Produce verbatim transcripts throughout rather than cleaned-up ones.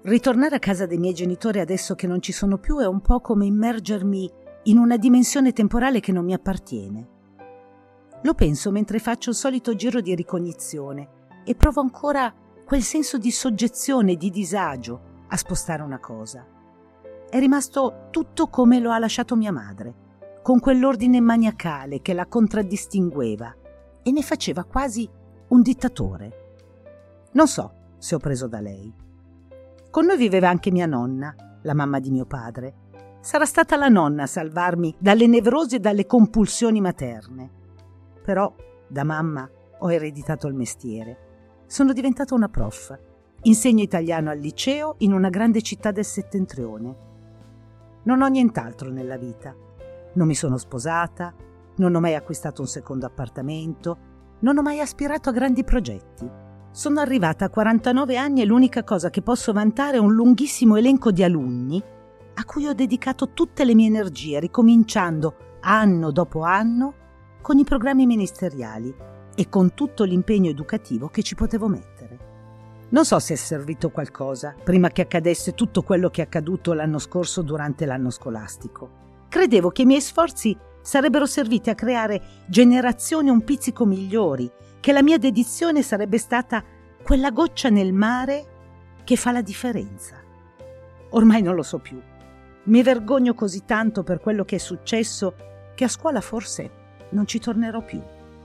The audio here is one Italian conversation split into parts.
Ritornare a casa dei miei genitori adesso che non ci sono più è un po' come immergermi in una dimensione temporale che non mi appartiene. Lo penso mentre faccio il solito giro di ricognizione e provo ancora quel senso di soggezione e di disagio a spostare una cosa. È rimasto tutto come lo ha lasciato mia madre, con quell'ordine maniacale che la contraddistingueva e ne faceva quasi un dittatore. Non so se ho preso da lei. Con noi viveva anche mia nonna, la mamma di mio padre. Sarà stata la nonna a salvarmi dalle nevrosi e dalle compulsioni materne. Però da mamma ho ereditato il mestiere. Sono diventata una prof. Insegno italiano al liceo in una grande città del settentrione. Non ho nient'altro nella vita. Non mi sono sposata, non ho mai acquistato un secondo appartamento, non ho mai aspirato a grandi progetti. Sono arrivata a quarantanove anni e l'unica cosa che posso vantare è un lunghissimo elenco di alunni a cui ho dedicato tutte le mie energie, ricominciando anno dopo anno con i programmi ministeriali e con tutto l'impegno educativo che ci potevo mettere. Non so se è servito qualcosa prima che accadesse tutto quello che è accaduto l'anno scorso durante l'anno scolastico. Credevo che i miei sforzi sarebbero serviti a creare generazioni un pizzico migliori, che la mia dedizione sarebbe stata quella goccia nel mare che fa la differenza. Ormai non lo so più. Mi vergogno così tanto per quello che è successo che a scuola forse non ci tornerò più.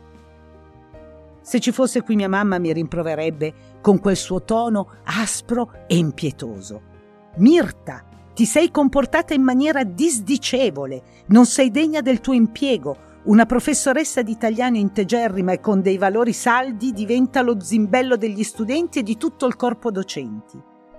Se ci fosse qui mia mamma mi rimproverebbe con quel suo tono aspro e impietoso. Mirta, ti sei comportata in maniera disdicevole, non sei degna del tuo impiego. Una professoressa di italiano integerrima e con dei valori saldi diventa lo zimbello degli studenti e di tutto il corpo docenti.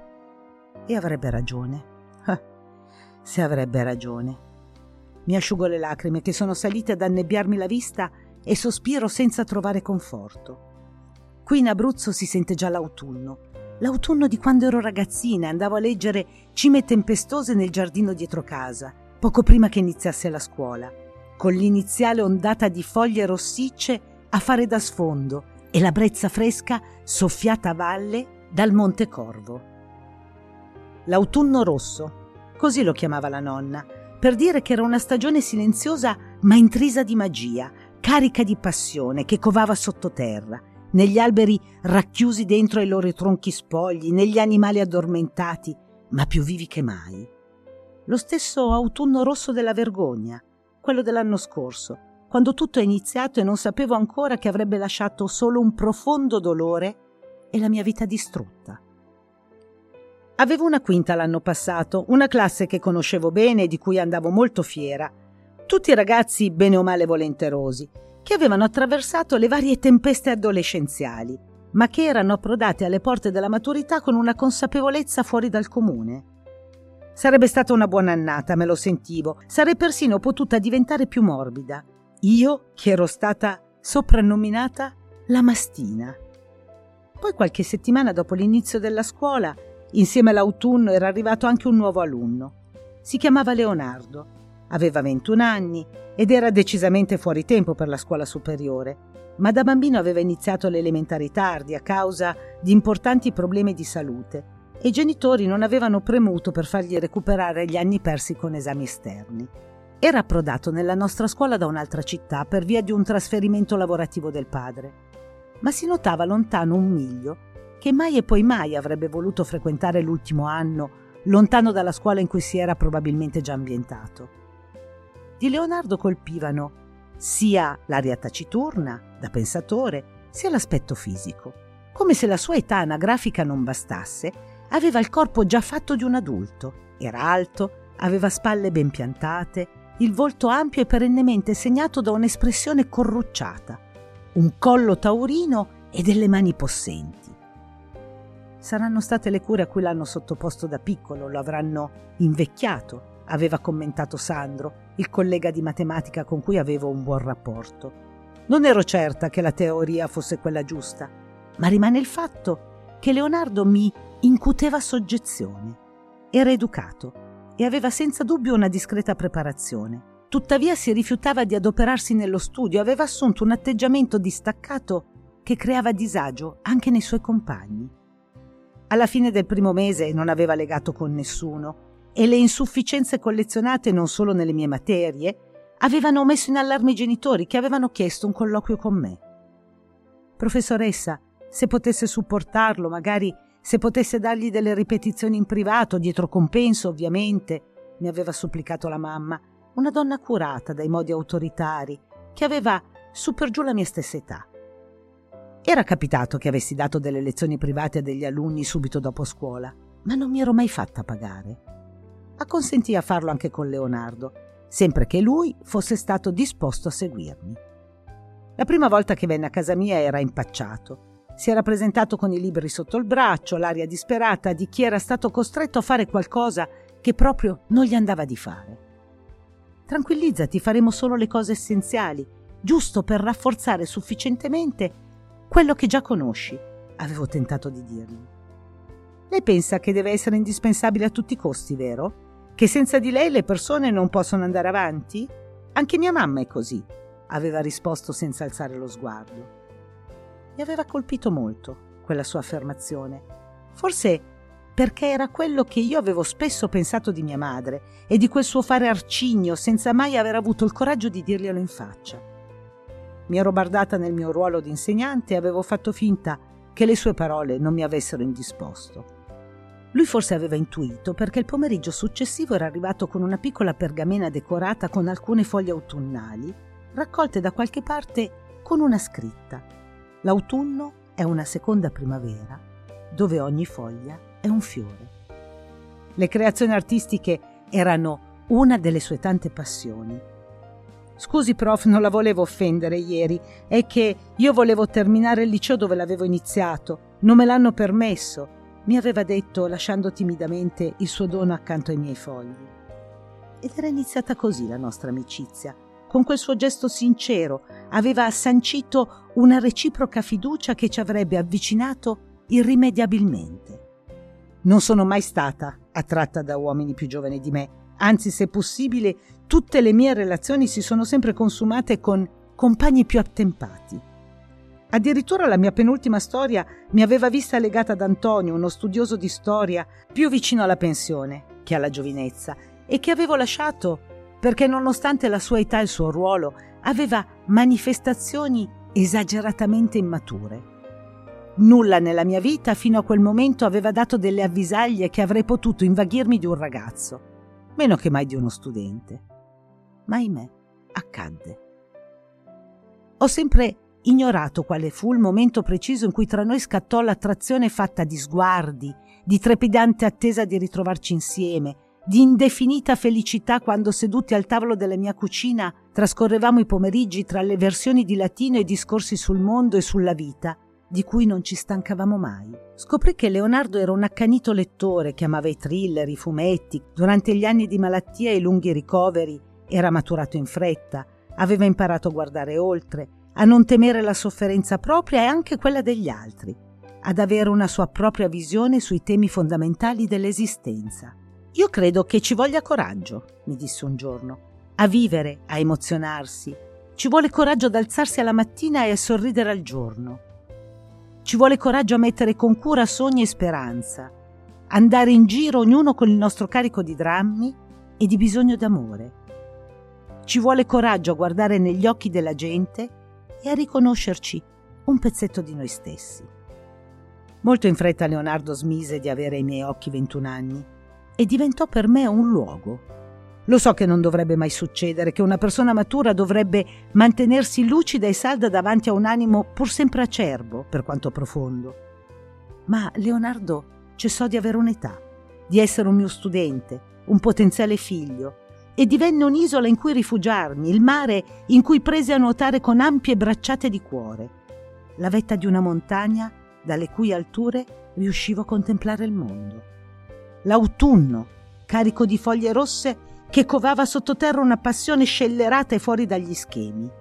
E avrebbe ragione. Ah, se avrebbe ragione. Mi asciugo le lacrime che sono salite ad annebbiarmi la vista e sospiro senza trovare conforto. Qui in Abruzzo si sente già l'autunno. L'autunno di quando ero ragazzina e andavo a leggere Cime tempestose nel giardino dietro casa, poco prima che iniziasse la scuola, con l'iniziale ondata di foglie rossicce a fare da sfondo e la brezza fresca soffiata a valle dal Monte Corvo. L'autunno rosso, così lo chiamava la nonna, per dire che era una stagione silenziosa ma intrisa di magia, carica di passione che covava sottoterra, negli alberi racchiusi dentro ai loro tronchi spogli, negli animali addormentati, ma più vivi che mai. Lo stesso autunno rosso della vergogna, quello dell'anno scorso, quando tutto è iniziato e non sapevo ancora che avrebbe lasciato solo un profondo dolore e la mia vita distrutta. Avevo una quinta l'anno passato, una classe che conoscevo bene e di cui andavo molto fiera, tutti ragazzi bene o male volenterosi, che avevano attraversato le varie tempeste adolescenziali, ma che erano approdati alle porte della maturità con una consapevolezza fuori dal comune. Sarebbe stata una buona annata, me lo sentivo, sarei persino potuta diventare più morbida. Io, che ero stata soprannominata la mastina. Poi qualche settimana dopo l'inizio della scuola, insieme all'autunno era arrivato anche un nuovo alunno. Si chiamava Leonardo. Aveva ventuno anni ed era decisamente fuori tempo per la scuola superiore, ma da bambino aveva iniziato le elementari tardi a causa di importanti problemi di salute e i genitori non avevano premuto per fargli recuperare gli anni persi con esami esterni. Era approdato nella nostra scuola da un'altra città per via di un trasferimento lavorativo del padre, ma si notava lontano un miglio che mai e poi mai avrebbe voluto frequentare l'ultimo anno, lontano dalla scuola in cui si era probabilmente già ambientato. Di Leonardo colpivano sia l'aria taciturna, da pensatore, sia l'aspetto fisico. Come se la sua età anagrafica non bastasse, aveva il corpo già fatto di un adulto. Era alto, aveva spalle ben piantate, il volto ampio e perennemente segnato da un'espressione corrucciata, un collo taurino e delle mani possenti. Saranno state le cure a cui l'hanno sottoposto da piccolo, lo avranno invecchiato, aveva commentato Sandro, il collega di matematica con cui avevo un buon rapporto. Non ero certa che la teoria fosse quella giusta, ma rimane il fatto che Leonardo mi incuteva soggezione. Era educato e aveva senza dubbio una discreta preparazione. Tuttavia si rifiutava di adoperarsi nello studio, aveva assunto un atteggiamento distaccato che creava disagio anche nei suoi compagni. Alla fine del primo mese non aveva legato con nessuno e le insufficienze collezionate non solo nelle mie materie avevano messo in allarme i genitori che avevano chiesto un colloquio con me. Professoressa, se potesse supportarlo, magari se potesse dargli delle ripetizioni in privato, dietro compenso ovviamente, mi aveva supplicato la mamma, una donna curata dai modi autoritari, che aveva su per giù la mia stessa età. Era capitato che avessi dato delle lezioni private a degli alunni subito dopo scuola, ma non mi ero mai fatta pagare. Acconsentì a farlo anche con Leonardo, sempre che lui fosse stato disposto a seguirmi. La prima volta che venne a casa mia era impacciato. Si era presentato con i libri sotto il braccio, l'aria disperata di chi era stato costretto a fare qualcosa che proprio non gli andava di fare. Tranquillizzati, faremo solo le cose essenziali, giusto per rafforzare sufficientemente quello che già conosci, avevo tentato di dirgli. Lei pensa che deve essere indispensabile a tutti i costi, vero? Che senza di lei le persone non possono andare avanti? Anche mia mamma è così, aveva risposto senza alzare lo sguardo. Mi aveva colpito molto quella sua affermazione, forse perché era quello che io avevo spesso pensato di mia madre e di quel suo fare arcigno senza mai aver avuto il coraggio di dirglielo in faccia. Mi ero bardata nel mio ruolo di insegnante e avevo fatto finta che le sue parole non mi avessero indisposto. Lui forse aveva intuito, perché il pomeriggio successivo era arrivato con una piccola pergamena decorata con alcune foglie autunnali, raccolte da qualche parte con una scritta: l'autunno è una seconda primavera, dove ogni foglia è un fiore. Le creazioni artistiche erano una delle sue tante passioni. Scusi prof, non la volevo offendere ieri, è che io volevo terminare il liceo dove l'avevo iniziato, non me l'hanno permesso, mi aveva detto lasciando timidamente il suo dono accanto ai miei fogli. Ed era iniziata così la nostra amicizia. Con quel suo gesto sincero aveva sancito una reciproca fiducia che ci avrebbe avvicinato irrimediabilmente. Non sono mai stata attratta da uomini più giovani di me, anzi, se possibile, tutte le mie relazioni si sono sempre consumate con compagni più attempati. Addirittura la mia penultima storia mi aveva vista legata ad Antonio, uno studioso di storia, più vicino alla pensione che alla giovinezza, e che avevo lasciato perché, nonostante la sua età e il suo ruolo, aveva manifestazioni esageratamente immature. Nulla nella mia vita fino a quel momento aveva dato delle avvisaglie che avrei potuto invaghirmi di un ragazzo, meno che mai di uno studente. Ma ahimè, accadde. Ho sempre ignorato quale fu il momento preciso in cui tra noi scattò l'attrazione fatta di sguardi, di trepidante attesa di ritrovarci insieme, di indefinita felicità quando, seduti al tavolo della mia cucina, trascorrevamo i pomeriggi tra le versioni di latino e discorsi sul mondo e sulla vita, di cui non ci stancavamo mai. Scoprì che Leonardo era un accanito lettore che amava i thriller, i fumetti. Durante gli anni di malattia e i lunghi ricoveri era maturato in fretta, aveva imparato a guardare oltre, a non temere la sofferenza propria e anche quella degli altri, ad avere una sua propria visione sui temi fondamentali dell'esistenza. «Io credo che ci voglia coraggio», mi disse un giorno, «a vivere, a emozionarsi. Ci vuole coraggio ad alzarsi alla mattina e a sorridere al giorno. Ci vuole coraggio a mettere con cura sogni e speranza, andare in giro ognuno con il nostro carico di drammi e di bisogno d'amore. Ci vuole coraggio a guardare negli occhi della gente e a riconoscerci un pezzetto di noi stessi». Molto in fretta Leonardo smise di avere ai miei occhi ventuno anni e diventò per me un luogo. Lo so che non dovrebbe mai succedere, che una persona matura dovrebbe mantenersi lucida e salda davanti a un animo pur sempre acerbo, per quanto profondo. Ma Leonardo cessò di avere un'età, di essere un mio studente, un potenziale figlio, e divenne un'isola in cui rifugiarmi, il mare in cui presi a nuotare con ampie bracciate di cuore, la vetta di una montagna dalle cui alture riuscivo a contemplare il mondo. L'autunno, carico di foglie rosse che covava sottoterra una passione scellerata e fuori dagli schemi.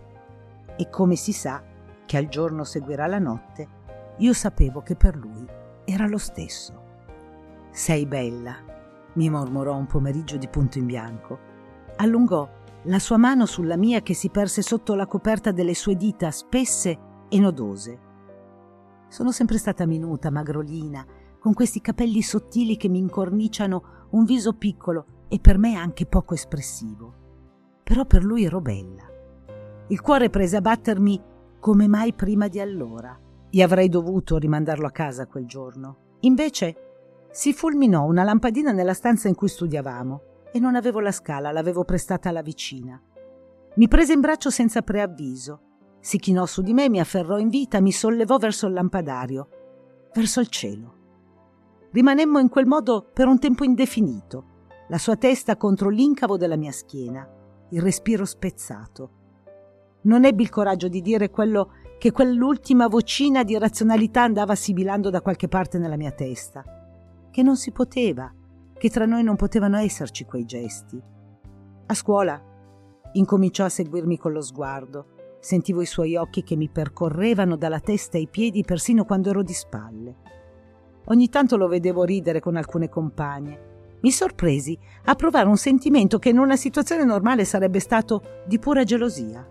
E come si sa che al giorno seguirà la notte, io sapevo che per lui era lo stesso. «Sei bella», mi mormorò un pomeriggio di punto in bianco. Allungò la sua mano sulla mia che si perse sotto la coperta delle sue dita spesse e nodose. Sono sempre stata minuta, magrolina, con questi capelli sottili che mi incorniciano un viso piccolo e per me anche poco espressivo. Però per lui ero bella. Il cuore prese a battermi come mai prima di allora, e avrei dovuto rimandarlo a casa quel giorno. Invece si fulminò una lampadina nella stanza in cui studiavamo e non avevo la scala, l'avevo prestata alla vicina. Mi prese in braccio senza preavviso, si chinò su di me, mi afferrò in vita, mi sollevò verso il lampadario, verso il cielo. Rimanemmo in quel modo per un tempo indefinito, la sua testa contro l'incavo della mia schiena, il respiro spezzato. Non ebbi il coraggio di dire quello che quell'ultima vocina di razionalità andava sibilando da qualche parte nella mia testa, che non si poteva, che tra noi non potevano esserci quei gesti. A scuola incominciò a seguirmi con lo sguardo. Sentivo i suoi occhi che mi percorrevano dalla testa ai piedi persino quando ero di spalle. Ogni tanto lo vedevo ridere con alcune compagne. Mi sorpresi a provare un sentimento che in una situazione normale sarebbe stato di pura gelosia.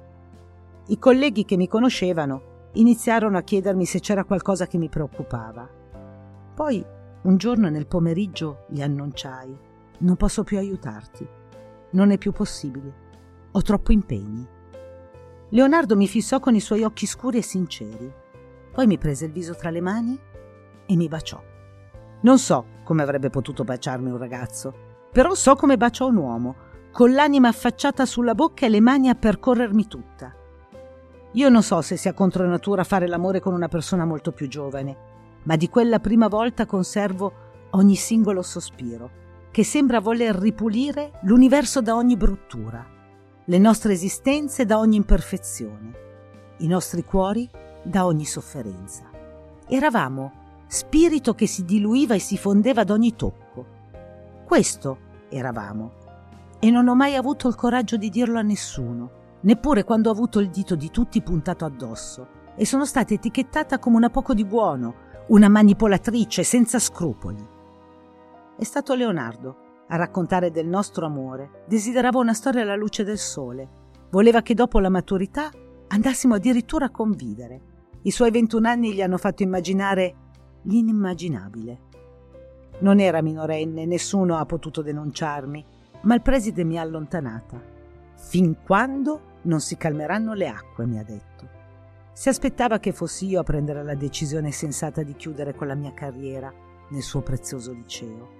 I colleghi che mi conoscevano iniziarono a chiedermi se c'era qualcosa che mi preoccupava. Poi, un giorno nel pomeriggio, gli annunciai: «Non posso più aiutarti. Non è più possibile. Ho troppo impegni». Leonardo mi fissò con i suoi occhi scuri e sinceri. Poi mi prese il viso tra le mani e mi baciò. Non so come avrebbe potuto baciarmi un ragazzo, però so come baciò un uomo, con l'anima affacciata sulla bocca e le mani a percorrermi tutta. Io non so se sia contro natura fare l'amore con una persona molto più giovane, ma di quella prima volta conservo ogni singolo sospiro, che sembra voler ripulire l'universo da ogni bruttura, le nostre esistenze da ogni imperfezione, i nostri cuori da ogni sofferenza. Eravamo spirito che si diluiva e si fondeva ad ogni tocco. Questo eravamo, e non ho mai avuto il coraggio di dirlo a nessuno, neppure quando ho avuto il dito di tutti puntato addosso, e sono stata etichettata come una poco di buono, una manipolatrice senza scrupoli. È stato Leonardo a raccontare del nostro amore. Desiderava una storia alla luce del sole. Voleva che dopo la maturità andassimo addirittura a convivere. I suoi ventuno anni gli hanno fatto immaginare l'inimmaginabile. Non era minorenne, nessuno ha potuto denunciarmi, ma il preside mi ha allontanata. Fin quando non si calmeranno le acque, mi ha detto. Si aspettava che fossi io a prendere la decisione sensata di chiudere con la mia carriera nel suo prezioso liceo.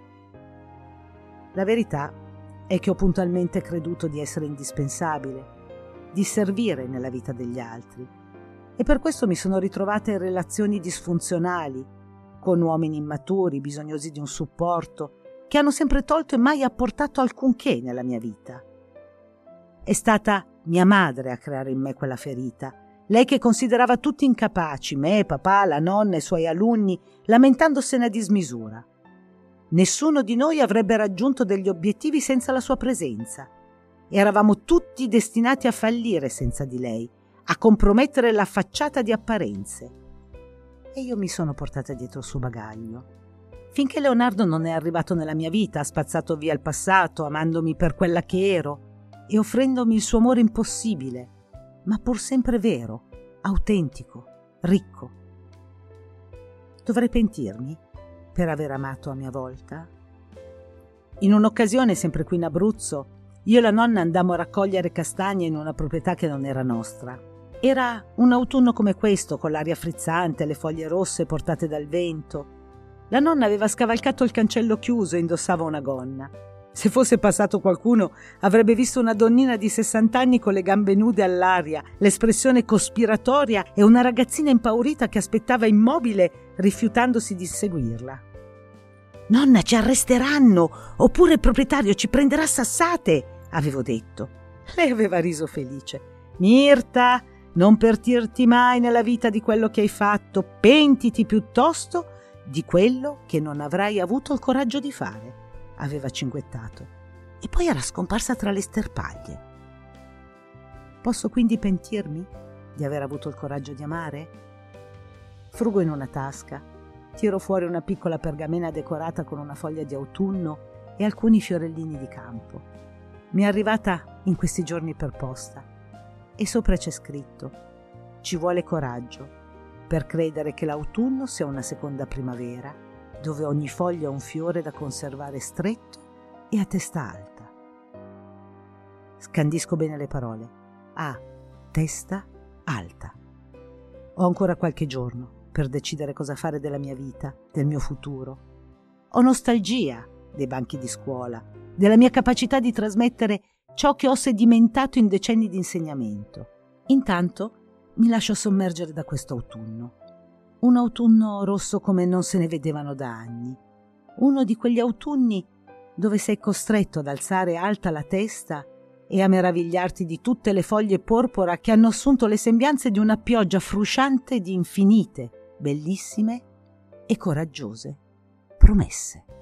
La verità è che ho puntualmente creduto di essere indispensabile, di servire nella vita degli altri, e per questo mi sono ritrovata in relazioni disfunzionali, con uomini immaturi, bisognosi di un supporto, che hanno sempre tolto e mai apportato alcunché nella mia vita. È stata mia madre a creare in me quella ferita, lei che considerava tutti incapaci, me, papà, la nonna e i suoi alunni, lamentandosene a dismisura. Nessuno di noi avrebbe raggiunto degli obiettivi senza la sua presenza. Eravamo tutti destinati a fallire senza di lei, a compromettere la facciata di apparenze. E io mi sono portata dietro il suo bagaglio. Finché Leonardo non è arrivato nella mia vita, ha spazzato via il passato, amandomi per quella che ero e offrendomi il suo amore impossibile, ma pur sempre vero, autentico, ricco. Dovrei pentirmi per aver amato a mia volta? In un'occasione, sempre qui in Abruzzo, io e la nonna andammo a raccogliere castagne in una proprietà che non era nostra. Era un autunno come questo, con l'aria frizzante, le foglie rosse portate dal vento. La nonna aveva scavalcato il cancello chiuso e indossava una gonna. Se fosse passato qualcuno, avrebbe visto una donnina di sessanta anni con le gambe nude all'aria, l'espressione cospiratoria e una ragazzina impaurita che aspettava immobile, rifiutandosi di seguirla. «Nonna, ci arresteranno, oppure il proprietario ci prenderà a sassate», avevo detto. Lei aveva riso felice. «Mirta, non pentirti mai nella vita di quello che hai fatto, pentiti piuttosto di quello che non avrai avuto il coraggio di fare», aveva cinguettato. E poi era scomparsa tra le sterpaglie. Posso quindi pentirmi di aver avuto il coraggio di amare? Frugo in una tasca. Tiro fuori una piccola pergamena decorata con una foglia di autunno e alcuni fiorellini di campo. Mi è arrivata in questi giorni per posta e sopra c'è scritto: ci vuole coraggio per credere che l'autunno sia una seconda primavera dove ogni foglia è un fiore da conservare stretto e a testa alta. Scandisco bene le parole. A testa alta. Ho ancora qualche giorno per decidere cosa fare della mia vita, del mio futuro. Ho nostalgia dei banchi di scuola, della mia capacità di trasmettere ciò che ho sedimentato in decenni di insegnamento. Intanto mi lascio sommergere da questo autunno. Un autunno rosso come non se ne vedevano da anni. Uno di quegli autunni dove sei costretto ad alzare alta la testa e a meravigliarti di tutte le foglie porpora che hanno assunto le sembianze di una pioggia frusciante di infinite, bellissime e coraggiose promesse.